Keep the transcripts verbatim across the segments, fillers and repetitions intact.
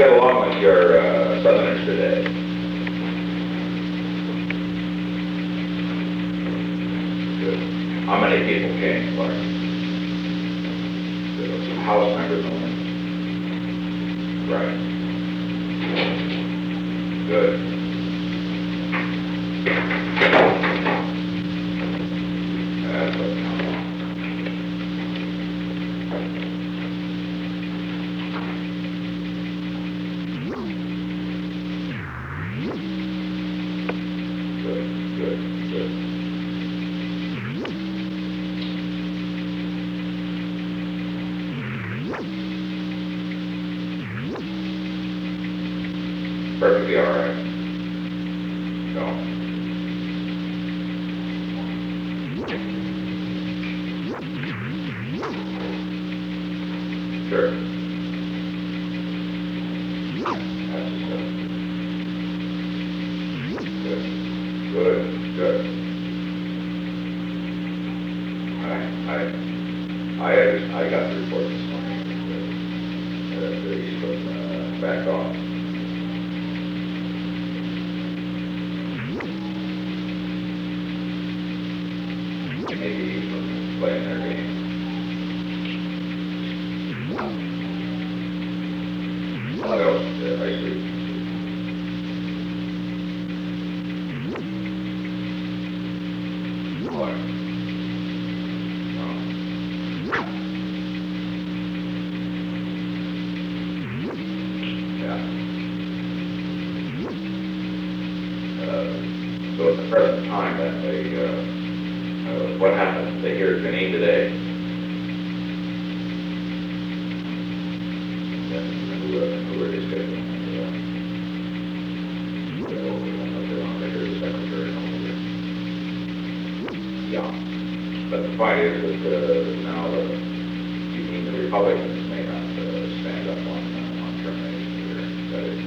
get along with your uh, Southerners today? Good. How many people came, Clark? Good. Some House members only. Right. Good. That's what counts. Good, good, good. Perfectly all right. No. Sure. That's good. Good, good, good. I, I, I, I got the report this morning. Uh, that he's put, uh, back off. Maybe he's playing their game. What else did I see? What? Oh. Yeah. Uh, so at the present time, that they, uh, uh, what happened? They hear Janine today. Yeah, who, uh, who are they scheduling? Yeah. They're over, they're on, they hear the secretary and all of it. Yeah. But the point is that, uh, now, uh, you mean the Republicans may not, uh, stand up on, uh, on termination here, that is.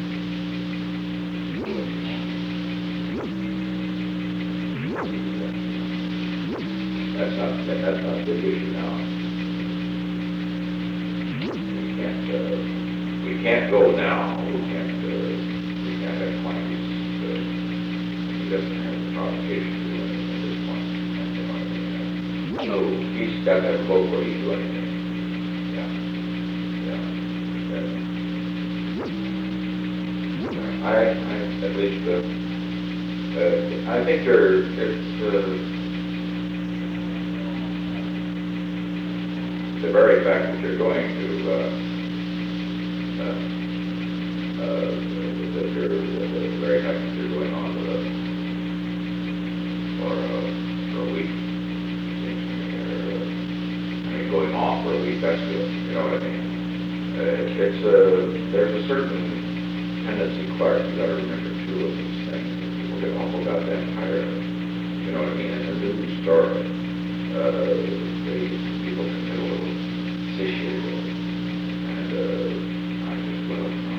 That's not, that's not the issue now. We can't, uh, we can't go now, we can't, uh, we can't have claims, uh, he doesn't have the provocation to do anything at this point. No, he's got that vote where he do anything. Yeah, yeah, yeah. I, I, at least, uh, uh, I think there, it's, uh, the very fact that you're going to, uh, uh, uh, that you're, the very fact that you're going on with a, for, uh, for a week, seems to me, or, uh, I mean, going off for a week, that's good, you know what I mean? Uh, it's a, there's a certain tendency, Clark, you gotta remember too, of these things, people get awful goddamn tired of it, you know what I mean? It's a news story, uh, they, people can get a little issue, and uh, I just, well,